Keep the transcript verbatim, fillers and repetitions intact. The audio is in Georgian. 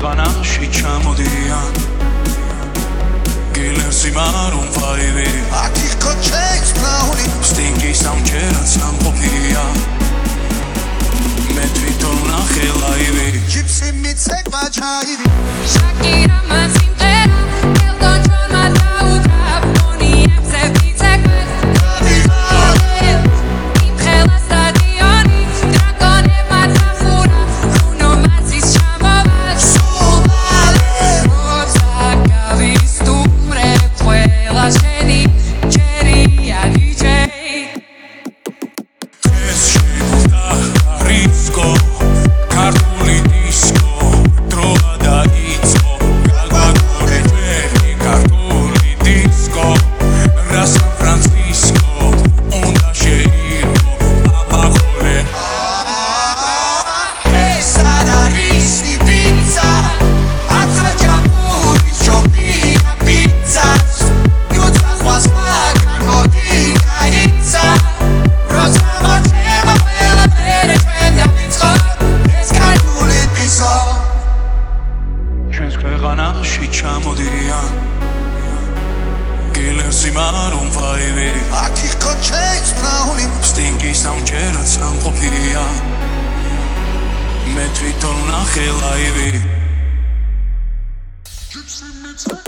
ქვეყანაში ჩამოდიან გილერსი მარუნ ფაივი აქ იქ ჩეის ბრაუნი სტინგი სამჯერად სამყოფია მე თვითონ ნახე ლაივი ჯიპსი მიცეკვა ჩაივი შაკირა მასიმღერა ელტონ ჯონმა დაუკრა მონიებზე ვიცეკვა იმ ხელა სტადიონი დრაკონებმა დახურა ბრუნო მარსის ჩამოვა სულ როცა გავისტუმრებ ყველა შენი ჯერია დიჯეი ეს შეგვდა რისკო ქართული დისკო დროა დაიწყო გაგვაგონე ჩვენი ქართული დისკო რა სან ფრანცისკო უნდა შეირგო აბახოლე ეს არის პიცა აცრა ჯამური შოპია პიცა ნუცა ხვას მაგოდი გაიცა როცა მოწევა ყველა ფერე ჩვენ დავიწყო ეს ქართული დისკო ჩვენს ქვეყანაში ჩამოდიან გილერსი მარუნ ფაივი აქ იქ ჩეის ბრაუნი სტინგი სამჯერად სამყოფია მე თვითონ ნახე ლაივი ჯიპსი მიცეკვა